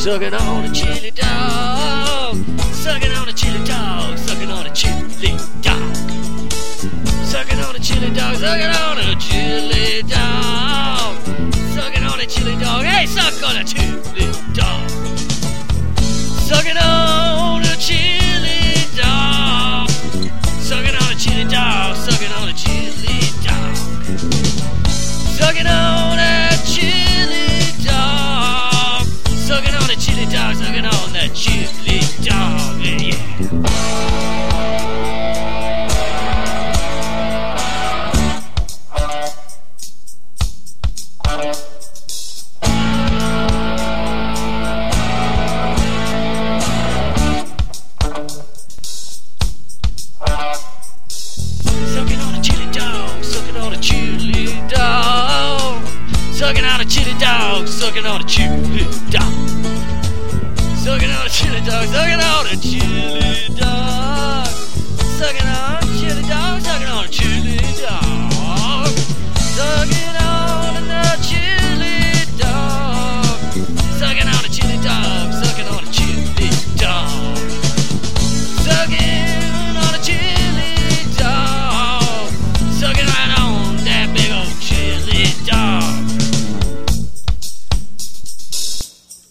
Sucking on a chili dog. Sucking on a chili dog. Sucking on a chili dog. Sucking on a chili dog. Sucking on a chili dog. Sucking on a chili dog. Hey, suck on a chili dog. Sucking on a chili dog. Sucking on a chili dog. Sucking on a chili dog. Sucking on a chili dog. Sucking on a chili dog. Sucking on that chili dog. Yeah. Sucking on a chili dog, sucking on a chili dog. Sucking on a chili dog, sucking on a chili dog. Sucking on a chili dog, sucking on a chili dog.